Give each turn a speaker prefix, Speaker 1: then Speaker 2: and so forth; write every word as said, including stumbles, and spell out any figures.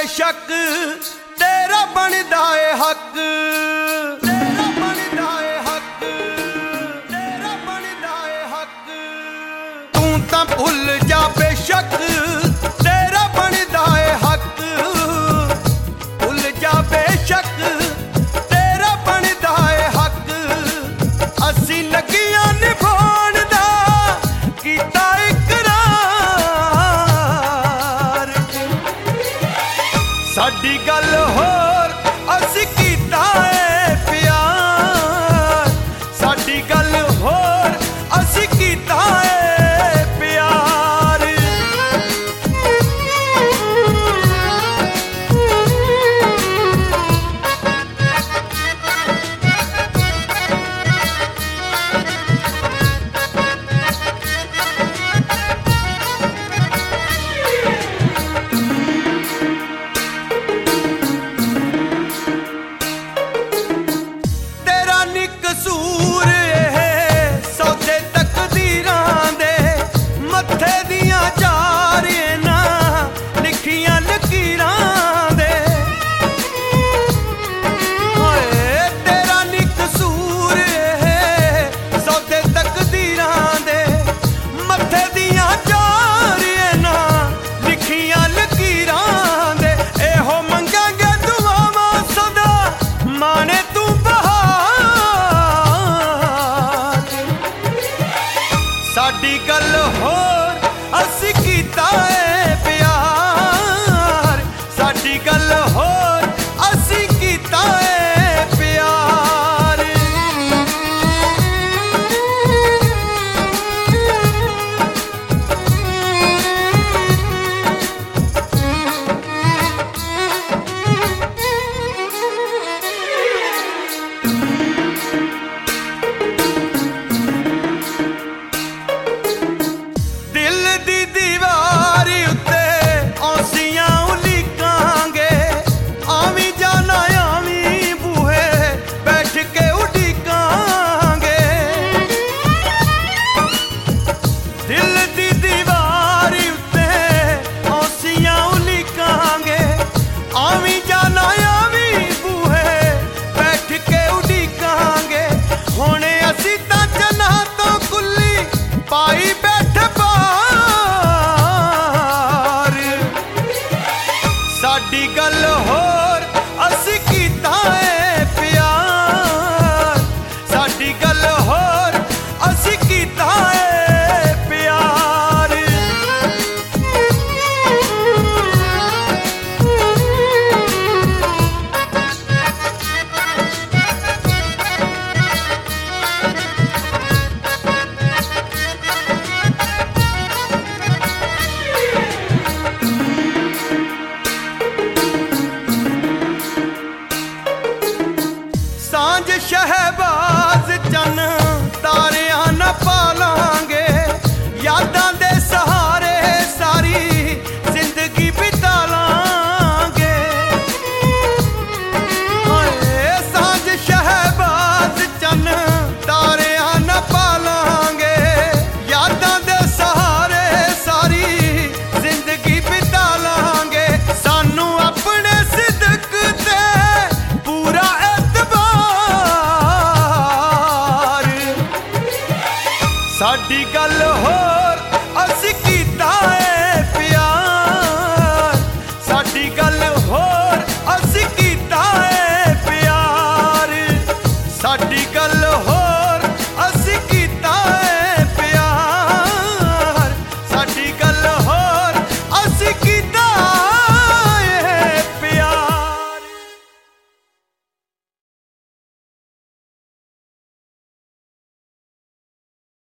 Speaker 1: बेशक तेरा बनदा है हक, तेरा बनदा है हक, तेरा बनदा है हक। तू तां भुल जा बेशक तेरा बनदा है हक, भुल जा बेशक तेरा बनदा है हक। असी लगियां निभाण दा कीता इकरार, साडी गल होर असी कीता है प्यार, साडी गल होर असी कीता है प्यार। कसूर है सौदे तकदीरां दे, मत्थे दियां चार ना लिखियां लकीरां दे। होए तेरा नी कसूर है सौदे तकदीरां दे, मत्थे दियां चार ना लिखियां लकीरां दे। एहो मंगांगे दुआवां सदा माने तू साडी गल होर असी कीता है प्यार, साडी गल होर असी कीता है प्यार। पाई बैठे बार, साडी गल होर असी कीता है प्यार, साडी गल होर असी कीता है प्यार। सांझ शहबा